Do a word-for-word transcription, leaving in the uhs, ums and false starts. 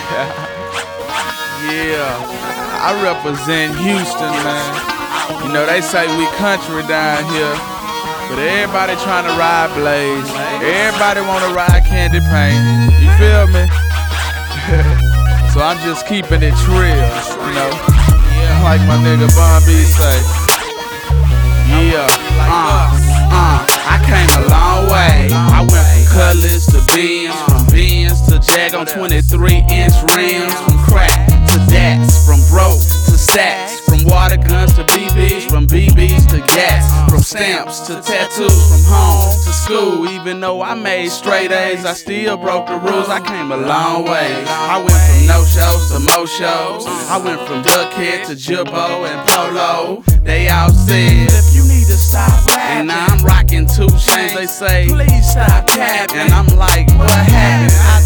Yeah, I represent Houston, man. You know, they say we country down here, but everybody trying to ride Blaze. Everybody want to ride Candy Paint. You feel me? So I'm just keeping it real, you know. Like my nigga Bun B say. Yeah, uh, uh, I came a long way. I went from Cutlass to Benz, from Benz to Jag on twenty-three inch rims, from crack to dats, from broke to stacks, from water guns to B Bs, from B Bs to gas, from stamps to tattoos, from home to school. Even though I made straight A's, I still broke the rules. I came a long way. I went from no shows to mo shows. I went from Duckhead to Jibbo and Polo. They all said, if you need to stop rapping, and now I'm rocking two chains. They say, please stop capping. And I'm like, what happened? I